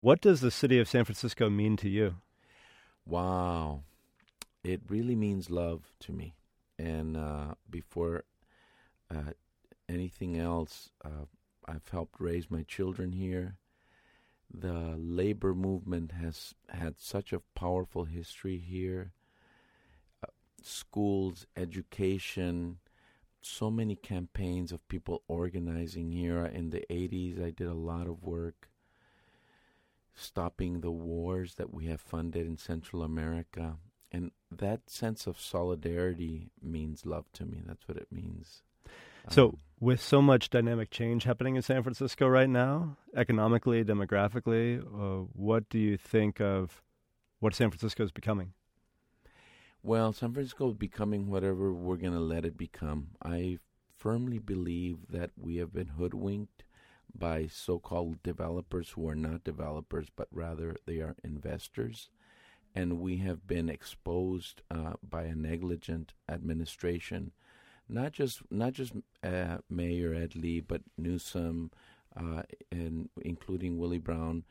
What does the city of San Francisco mean to you? Wow. It really means love to me. And before uh, anything else, I've helped raise my children here. The labor movement has had such a powerful history here. Schools, education, so many campaigns of people organizing here. In the 80s, I did a lot of work stopping the wars that we have funded in Central America. And that sense of solidarity means love to me. That's what it means. So, with so much dynamic change happening in San Francisco right now, economically, demographically, what do you think of what San Francisco is becoming? Well, San Francisco is becoming whatever we're going to let it become. I firmly believe that we have been hoodwinked by so-called developers who are not developers, but rather they are investors. And we have been exposed by a negligent administration, not just Mayor Ed Lee, but Newsom, and including Willie Brown,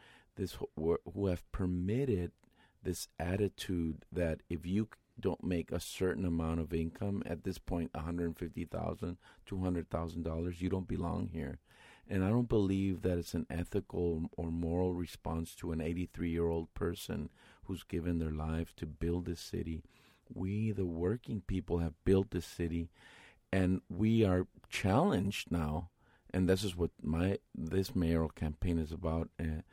who have permitted this attitude that if you don't make a certain amount of income, at this point $150,000, $200,000, you don't belong here. And I don't believe that it's an ethical or moral response to an 83-year-old person who's given their life to build this city. We, the working people, have built this city, and we are challenged now. And this is what this mayoral campaign is about.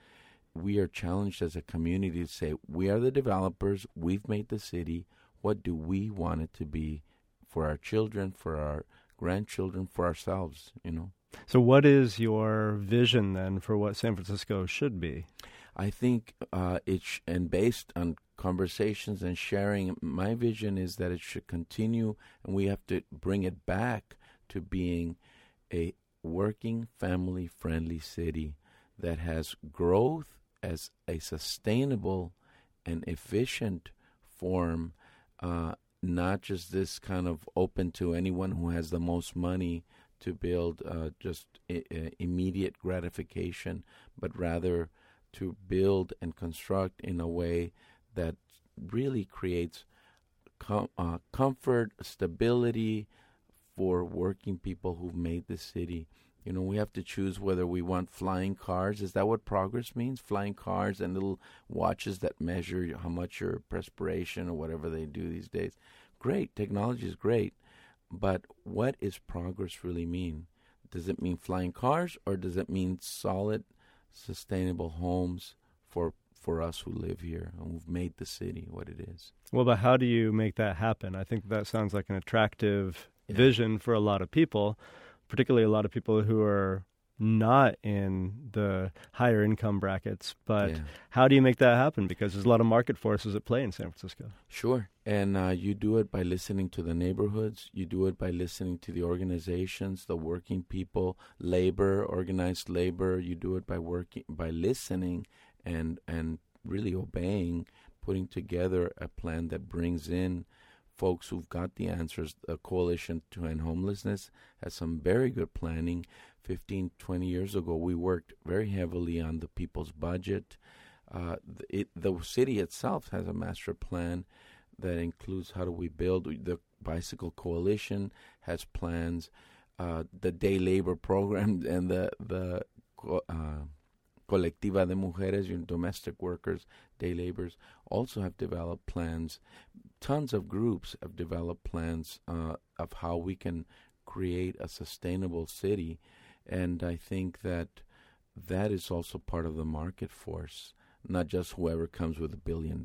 We are challenged as a community to say, we are the developers, we've made the city. What do we want it to be for our children, for our grandchildren, for ourselves, So what is your vision then for what San Francisco should be? I think and based on conversations and sharing, my vision is that it should continue, and we have to bring it back to being a working, family-friendly city that has growth as a sustainable and efficient form, not just this kind of open to anyone who has the most money to build just immediate gratification, but rather to build and construct in a way that really creates comfort, stability for working people who've made the city. We have to choose whether we want flying cars. Is that what progress means? Flying cars and little watches that measure how much your perspiration or whatever they do these days. Great. Technology is great. But what is progress really mean? Does it mean flying cars, or does it mean solid, sustainable homes for us who live here and who've made the city what it is? Well, but how do you make that happen? I think that sounds like an attractive vision for a lot of people, particularly a lot of people who are not in the higher income brackets. But how do you make that happen? Because there's a lot of market forces at play in San Francisco. Sure. And you do it by listening to the neighborhoods. You do it by listening to the organizations, the working people, labor, organized labor. You do it by listening and really obeying, putting together a plan that brings in folks who've got the answers. The Coalition to End Homelessness has some very good planning. 15, 20 years ago, we worked very heavily on the people's budget. The city itself has a master plan that includes how do we build. The Bicycle Coalition has plans. The day labor program and the Colectiva de Mujeres, domestic workers, day laborers, also have developed plans. Tons of groups have developed plans of how we can create a sustainable city. And I think that is also part of the market force, not just whoever comes with $1 billion.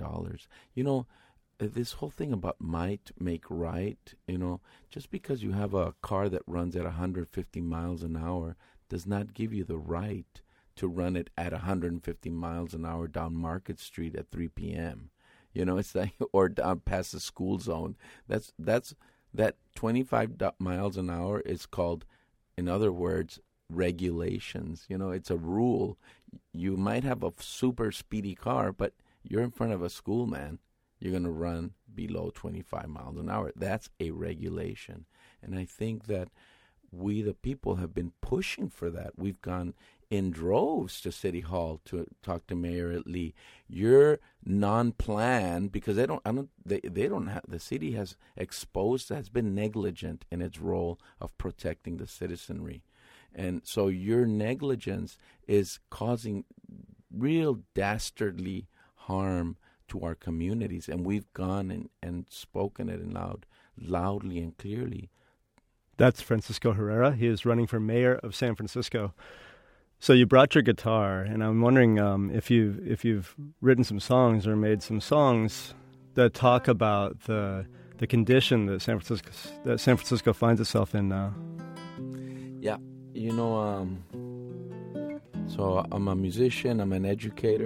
This whole thing about might make right, just because you have a car that runs at 150 miles an hour does not give you the right to run it at 150 miles an hour down Market Street at 3 p.m. It's like, or down past the school zone. That 25 miles an hour is called, in other words, regulations. It's a rule. You might have a super speedy car, but you're in front of a school, man. You're going to run below 25 miles an hour. That's a regulation. And I think that we, the people, have been pushing for that. We've gone in droves to City Hall to talk to Mayor Lee. You're non-planned because they don't have, the city has been negligent in its role of protecting the citizenry. And so your negligence is causing real dastardly harm to our communities. And we've gone and spoken it loudly and clearly. That's Francisco Herrera. He is running for mayor of San Francisco. So you brought your guitar, and I'm wondering if you've written some songs or made some songs that talk about the condition that San Francisco finds itself in now. Yeah, so I'm a musician, I'm an educator,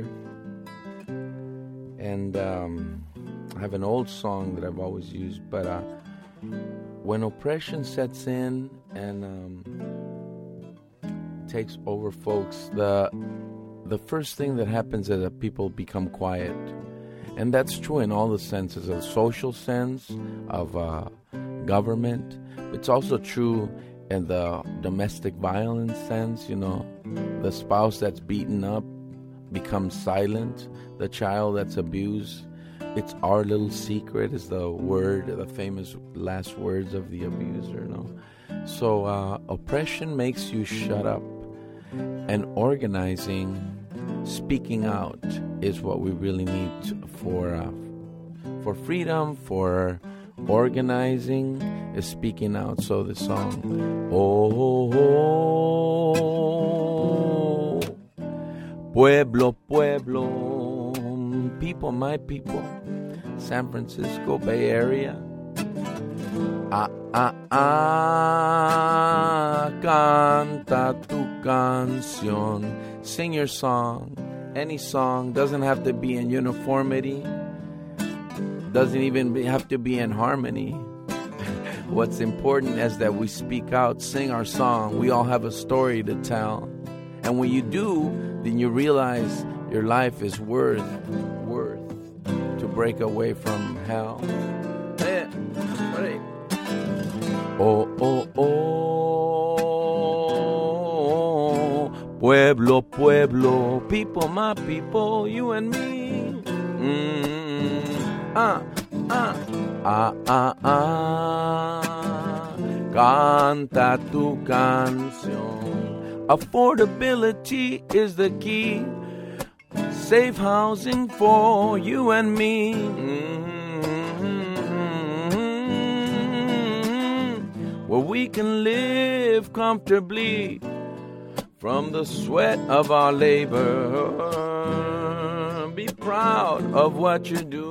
and I have an old song that I've always used, but when oppression sets in and takes over folks, the first thing that happens is that people become quiet. And that's true in all the senses, of social sense, of government. It's also true in the domestic violence sense, the spouse that's beaten up becomes silent, the child that's abused. It's our little secret is the famous last words of the abuser, So oppression makes you shut up. And organizing, speaking out, is what we really need for freedom, for organizing, is speaking out. So the song, pueblo, pueblo, people, my people, San Francisco Bay Area. Canta tu canción. Sing your song. Any song. Doesn't have to be in uniformity. Doesn't even have to be in harmony. What's important is that we speak out, sing our song. We all have a story to tell. And when you do, then you realize your life is worth to break away from hell. Yeah. Right. Oh, oh, oh, pueblo, pueblo, people, my people, you and me. Canta tu canción. Affordability is the key. Safe housing for you and me. Where we can live comfortably from the sweat of our labor. Be proud of what you do.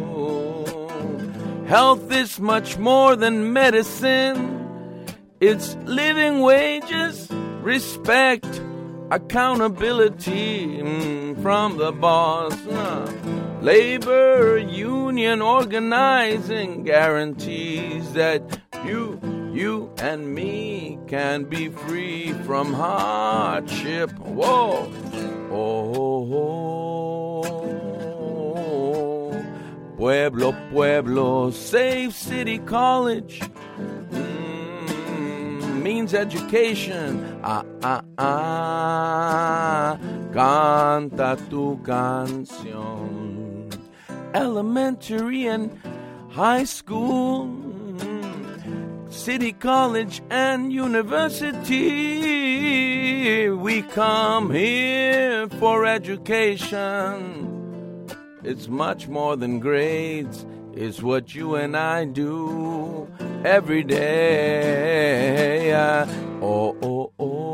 Health is much more than medicine. It's living wages, respect, accountability from the boss. Labor union organizing guarantees that you and me can be free from hardship. Whoa. Oh, pueblo, pueblo, save City College. Means education. Canta tu canción. Elementary and high school, City College and university. We come here for education. It's much more than grades. It's what you and I do every day. Oh, oh,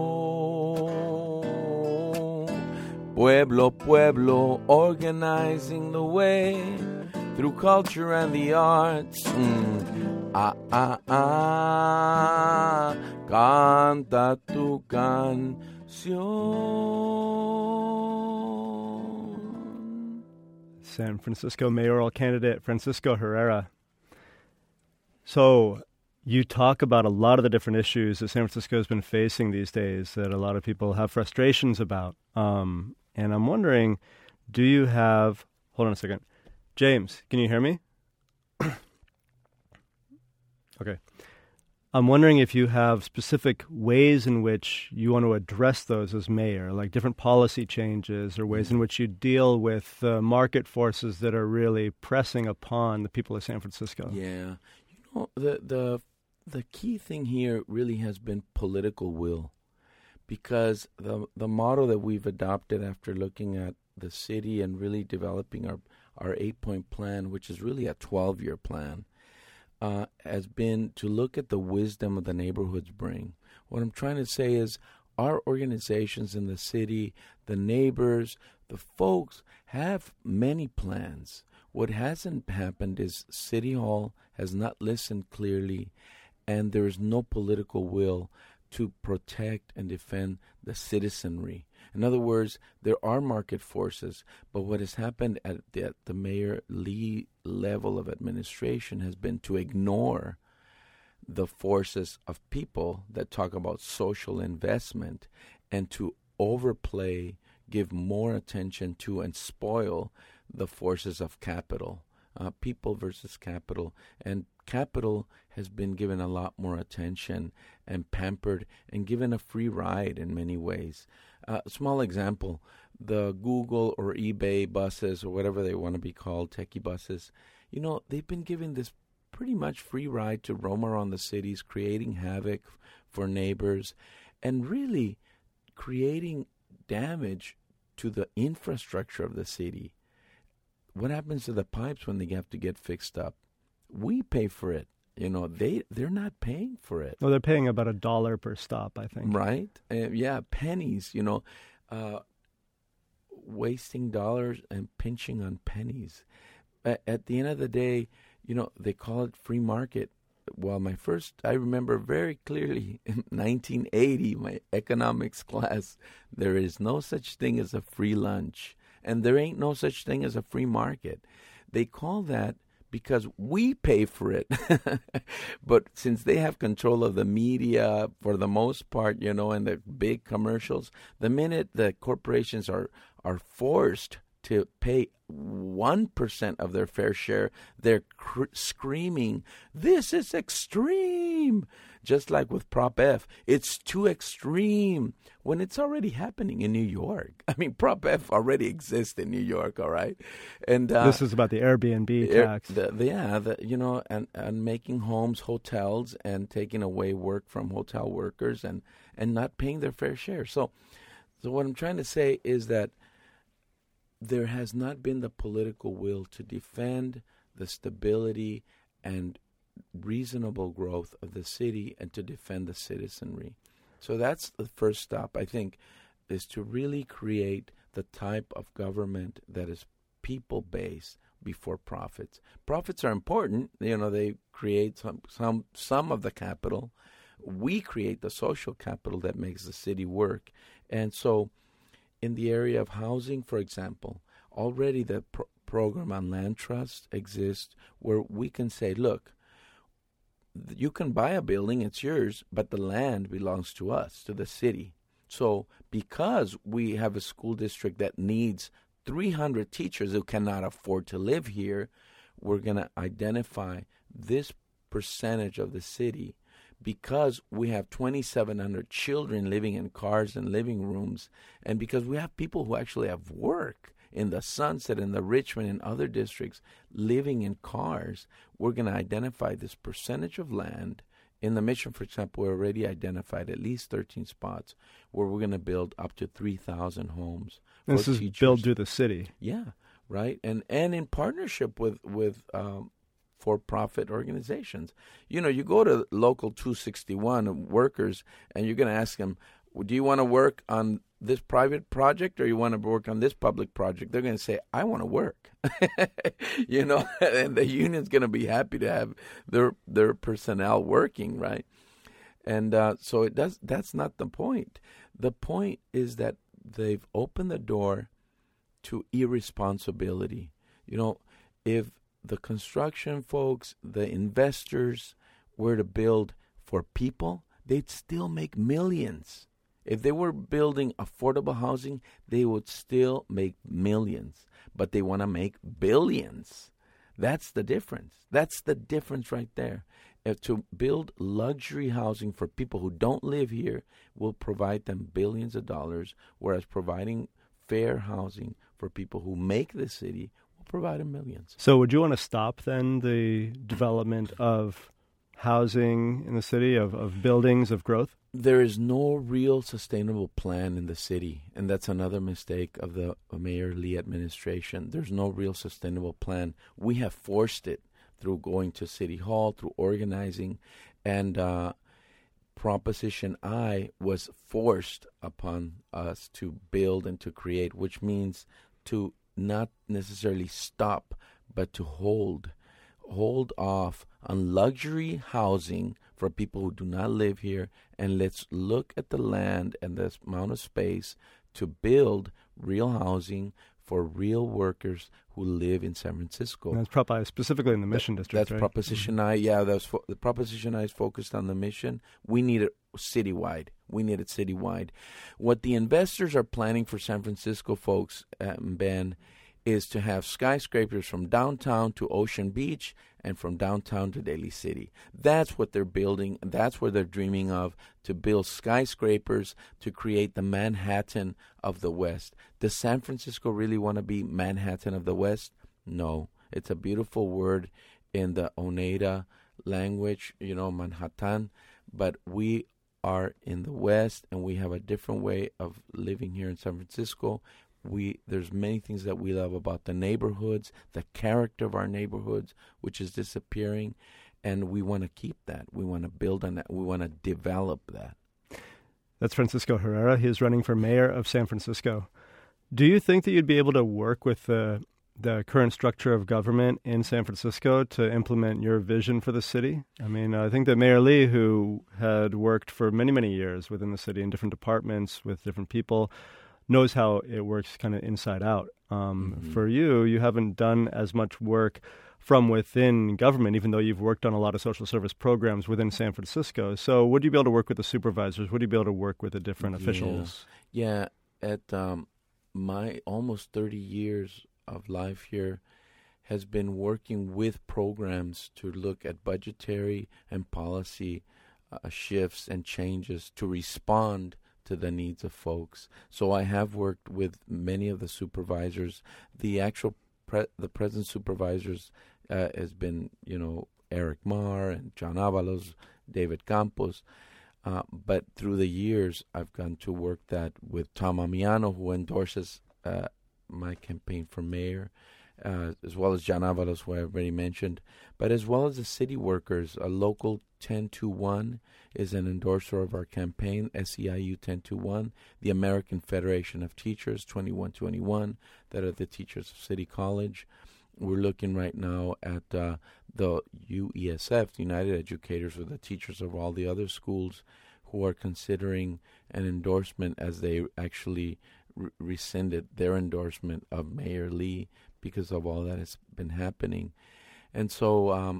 oh. Pueblo, pueblo, organizing the way through culture and the arts. Canta tu canción. San Francisco mayoral candidate Francisco Herrera. So you talk about a lot of the different issues that San Francisco has been facing these days that a lot of people have frustrations about. And I'm wondering, do you have... Hold on a second. James, can you hear me? Okay. I'm wondering if you have specific ways in which you want to address those as mayor, like different policy changes or ways in which you deal with market forces that are really pressing upon the people of San Francisco. Yeah. The key thing here really has been political will, because the model that we've adopted after looking at the city and really developing our 8-point plan, which is really a 12-year plan, has been to look at the wisdom of the neighborhoods bring. What I'm trying to say is our organizations in the city, the neighbors, the folks have many plans. What hasn't happened is City Hall has not listened clearly, and there is no political will to protect and defend the citizenry. In other words, there are market forces, but what has happened at the Mayor Lee level of administration has been to ignore the forces of people that talk about social investment and to overplay, give more attention to, and spoil the forces of capital. People versus capital. And capital has been given a lot more attention and pampered and given a free ride in many ways. Small example, the Google or eBay buses or whatever they want to be called, techie buses, they've been given this pretty much free ride to roam around the cities, creating havoc for neighbors and really creating damage to the infrastructure of the city. What happens to the pipes when they have to get fixed up? We pay for it. They're not paying for it. Well, they're paying about $1 per stop, I think. Right? Yeah, pennies, wasting dollars and pinching on pennies. At the end of the day, they call it free market. Well, I remember very clearly in 1980, my economics class, there is no such thing as a free lunch. And there ain't no such thing as a free market. They call that because we pay for it. But since they have control of the media for the most part, and the big commercials, the minute the corporations are forced to pay 1% of their fair share, they're screaming, "This is extreme!" Just like with Prop F, it's too extreme when it's already happening in New York. I mean, Prop F already exists in New York, all right? And this is about the Airbnb tax. And making homes hotels and taking away work from hotel workers and not paying their fair share. So what I'm trying to say is that there has not been the political will to defend the stability and reasonable growth of the city and to defend the citizenry. So that's the first stop, I think, is to really create the type of government that is people-based before profits. Profits are important. They create some of the capital. We create the social capital that makes the city work. And so in the area of housing, for example, already the program on land trust exists where we can say, look, you can buy a building, it's yours, but the land belongs to us, to the city. So because we have a school district that needs 300 teachers who cannot afford to live here, we're going to identify this percentage of the city. Because we have 2,700 children living in cars and living rooms, and because we have people who actually have work in the Sunset and the Richmond and other districts living in cars, we're going to identify this percentage of land. In the Mission, for example, we already identified at least 13 spots where we're going to build up to 3,000 homes. This is teachers. built through the city. Yeah, right. And in partnership with for-profit organizations. You go to Local 261 workers, and you're going to ask them, do you want to work on this private project or you want to work on this public project? They're going to say, I want to work. And the union's going to be happy to have their personnel working, right? And so that's not the point. The point is that they've opened the door to irresponsibility. If the construction folks, the investors were to build for people, they'd still make millions. If they were building affordable housing, they would still make millions. But they want to make billions. That's the difference. That's the difference right there. to build luxury housing for people who don't live here will provide them billions of dollars, whereas providing fair housing for people who make the city will provide them millions. So would you want to stop then the development of housing in the city, of buildings, of growth? There is no real sustainable plan in the city, and that's another mistake of the Mayor Lee administration. There's no real sustainable plan. We have forced it through going to City Hall, through organizing, and Proposition I was forced upon us to build and to create, which means to not necessarily stop, but to hold off on luxury housing for people who do not live here, and let's look at the land and the amount of space to build real housing for real workers who live in San Francisco. And that's probably specifically in the Mission District, That's right? Proposition I. Yeah, the Proposition I is focused on the Mission. We need it citywide. What the investors are planning for San Francisco, folks, Ben, is to have skyscrapers from downtown to Ocean Beach and from downtown to Daly City. That's what they're building. That's what they're dreaming of, to build skyscrapers to create the Manhattan of the West. Does San Francisco really want to be Manhattan of the West? No. It's a beautiful word in the Oneida language, Manhattan, but we are in the West and we have a different way of living here in San Francisco. There's many things that we love about the neighborhoods, the character of our neighborhoods, which is disappearing, and we want to keep that. We want to build on that. We want to develop that. That's Francisco Herrera. He is running for mayor of San Francisco. Do you think that you'd be able to work with the current structure of government in San Francisco to implement your vision for the city? I mean, I think that Mayor Lee, who had worked for many, many years within the city in different departments with different people, knows how it works kind of inside out. For you haven't done as much work from within government, even though you've worked on a lot of social service programs within San Francisco. So would you be able to work with the supervisors? Would you be able to work with the different officials? Yeah. At my almost 30 years of life here has been working with programs to look at budgetary and policy shifts and changes to respond to the needs of folks. So I have worked with many of the supervisors. The actual the present supervisors has been, Eric Marr and John Avalos, David Campos. But through the years, I've gotten to work that with Tom Amiano, who endorses my campaign for mayor, as well as John Avalos, who I already mentioned, but as well as the city workers. A local 1021 is an endorser of our campaign, SEIU 1021, the American Federation of Teachers 2121, that are the teachers of City College. We're looking right now at the UESF, the United Educators, or the teachers of all the other schools, who are considering an endorsement as they actually rescinded their endorsement of Mayor Lee because of all that has been happening. And so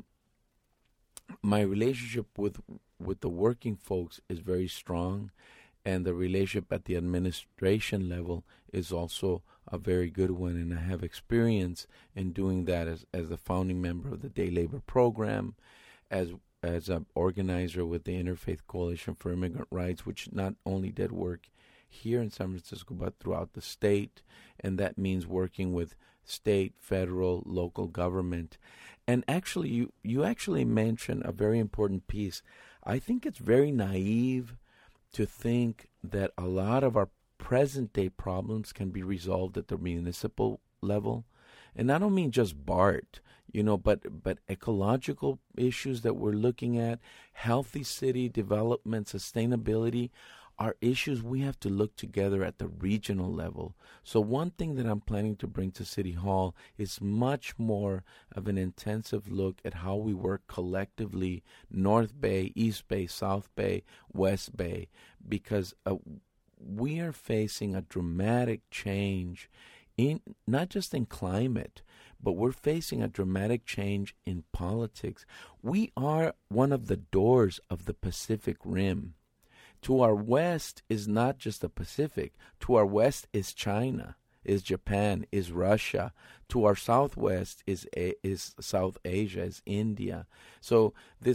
my relationship with the working folks is very strong, and the relationship at the administration level is also a very good one, and I have experience in doing that as the founding member of the Day Labor Program, as an organizer with the Interfaith Coalition for Immigrant Rights, which not only did work here in San Francisco but throughout the state, and that means working with state, federal, local government. And actually, you actually mentioned a very important piece. I think it's very naive to think that a lot of our present-day problems can be resolved at the municipal level. And I don't mean just BART, but ecological issues that we're looking at, healthy city development, sustainability, are issues we have to look together at the regional level. So one thing that I'm planning to bring to City Hall is much more of an intensive look at how we work collectively, North Bay, East Bay, South Bay, West Bay, because we are facing a dramatic change in not just in climate, but we're facing a dramatic change in politics. We are one of the doors of the Pacific Rim. To our west is not just the Pacific. To our west is China, is Japan, is Russia. To our southwest is South Asia, is India. So this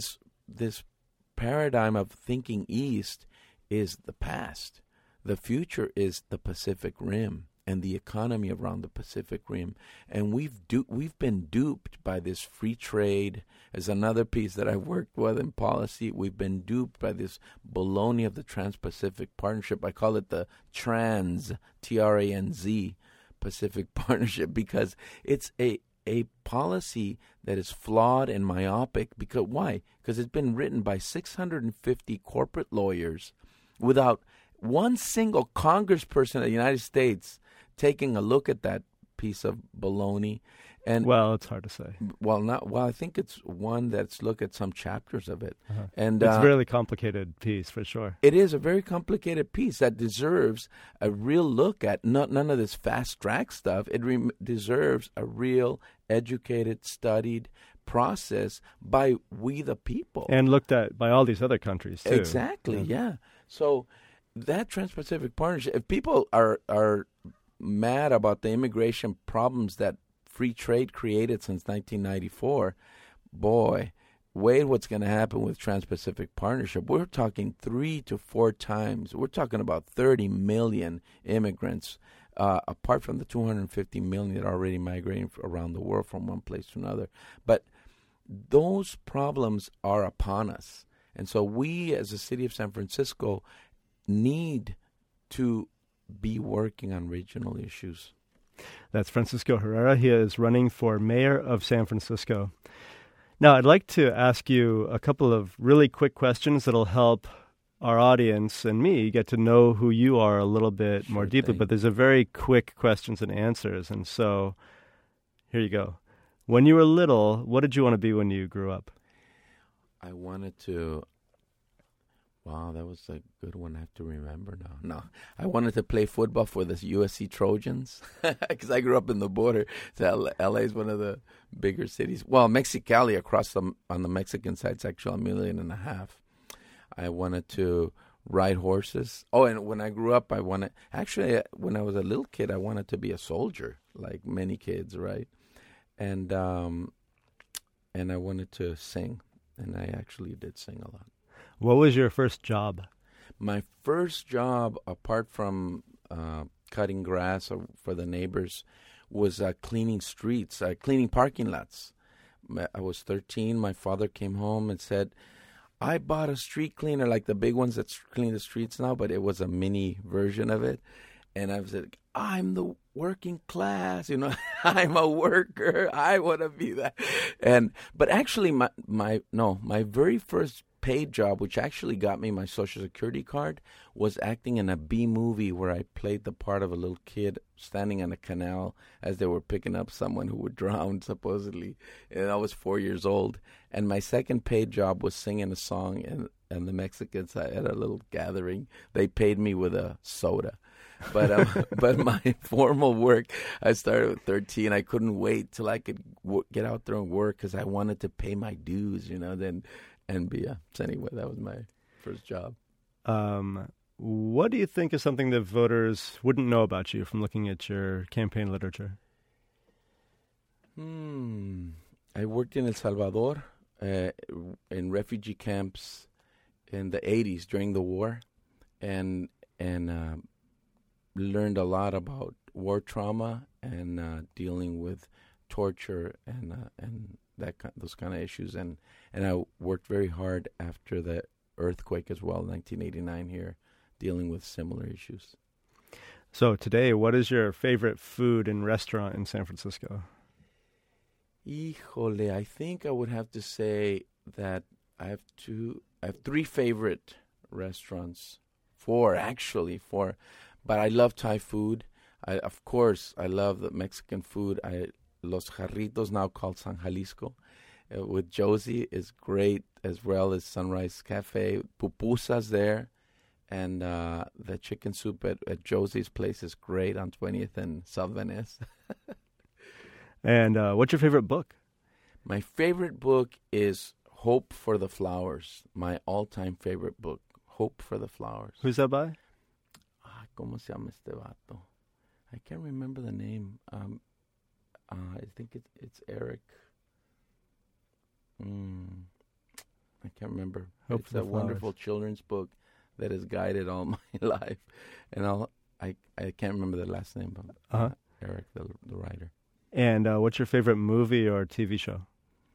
this paradigm of thinking east is the past. The future is the Pacific Rim and the economy around the Pacific Rim. And we've been duped by this free trade. As another piece that I worked with in policy, we've been duped by this baloney of the Trans-Pacific Partnership. I call it the TRANZ, T-R-A-N-Z, Pacific Partnership, because it's a policy that is flawed and myopic. Because why? Because it's been written by 650 corporate lawyers without one single congressperson of the United States taking a look at that piece of baloney. And well, it's hard to say. I think it's one that's looked at some chapters of it. Uh-huh. And it's a really complicated piece, for sure. It is a very complicated piece that deserves a real look at none of this fast track stuff. It deserves a real educated, studied process by we the people. And looked at by all these other countries, too. Exactly, yeah. So that Trans-Pacific Partnership, if people are mad about the immigration problems that free trade created since 1994, boy, wait what's going to happen with Trans-Pacific Partnership. We're talking 3 to 4 times. We're talking about 30 million immigrants, apart from the 250 million that are already migrating around the world from one place to another. But those problems are upon us. And so we, as the city of San Francisco, need to be working on regional issues. That's Francisco Herrera. He is running for mayor of San Francisco. Now, I'd like to ask you a couple of really quick questions that'll help our audience and me get to know who you are a little bit more deeply. But there's a very quick questions and answers. And so here you go. When you were little, what did you want to be when you grew up? I wanted to... Wow, that was a good one. I have to remember now. No, I wanted to play football for the USC Trojans because I grew up in the border. So LA is one of the bigger cities. Well, Mexicali on the Mexican side is actually 1.5 million. I wanted to ride horses. Oh, and when I grew up, when I was a little kid, I wanted to be a soldier, like many kids, right? And I wanted to sing, and I actually did sing a lot. What was your first job? My first job, apart from cutting grass for the neighbors, was cleaning streets, cleaning parking lots. I was 13. My father came home and said, I bought a street cleaner, like the big ones that clean the streets now, but it was a mini version of it. And I said, I'm the working class, I'm a worker. I want to be that. But actually, my very first paid job, which actually got me my Social Security card, was acting in a B movie where I played the part of a little kid standing in a canal as they were picking up someone who would drown, supposedly. And I was 4 years old. And my second paid job was singing a song, and the Mexicans at a little gathering, they paid me with a soda. But my formal work, I started at 13. I couldn't wait till I could get out there and work because I wanted to pay my dues, So anyway, that was my first job. What do you think is something that voters wouldn't know about you from looking at your campaign literature? I worked in El Salvador in refugee camps in the 80s during the war, and learned a lot about war trauma and dealing with torture and those kind of issues. And I worked very hard after the earthquake as well, 1989 here, dealing with similar issues. So today, what is your favorite food and restaurant in San Francisco? Híjole, I think I would have to say that I have 3 favorite restaurants. 4, but I love Thai food. Of course, I love the Mexican food. Los Jarritos, now called San Jalisco, with Josie is great, as well as Sunrise Cafe. Pupusas there, and the chicken soup at Josie's place is great on 20th and South Venice. And what's your favorite book? My favorite book is Hope for the Flowers, my all-time favorite book, Hope for the Flowers. Who's that by? ¿Cómo se llama este vato? I can't remember the name. I think it's Eric. I can't remember. Hope It's for the a wonderful Flowers. children's book that has guided all my life. And I can't remember the last name, but Uh-huh. Eric, the writer. And what's your favorite movie or TV show?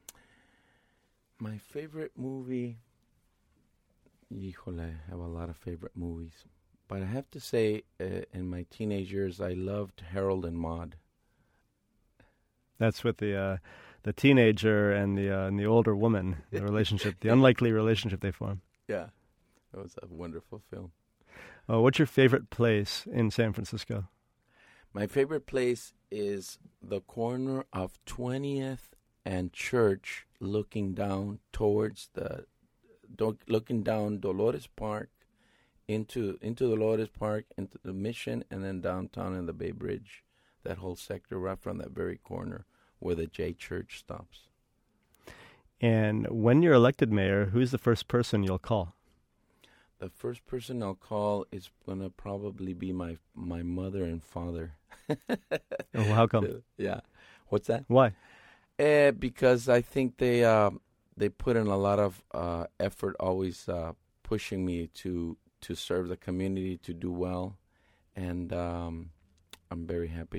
My favorite movie, híjole, I have a lot of favorite movies. But I have to say, in my teenage years, I loved Harold and Maude. That's with the teenager and the older woman, the relationship, the unlikely relationship they form. Yeah, it was a wonderful film. What's your favorite place in San Francisco? My favorite place is the corner of 20th and Church, looking down towards looking down Dolores Park, into Dolores Park, into the Mission, and then downtown in the Bay Bridge. That whole sector, right from that very corner where the J Church stops. And when you're elected mayor, who's the first person you'll call? The first person I'll call is going to probably be my mother and father. Oh, how come? Yeah. What's that? Why? Because I think they put in a lot of effort, always pushing me to serve the community, to do well, and I'm very happy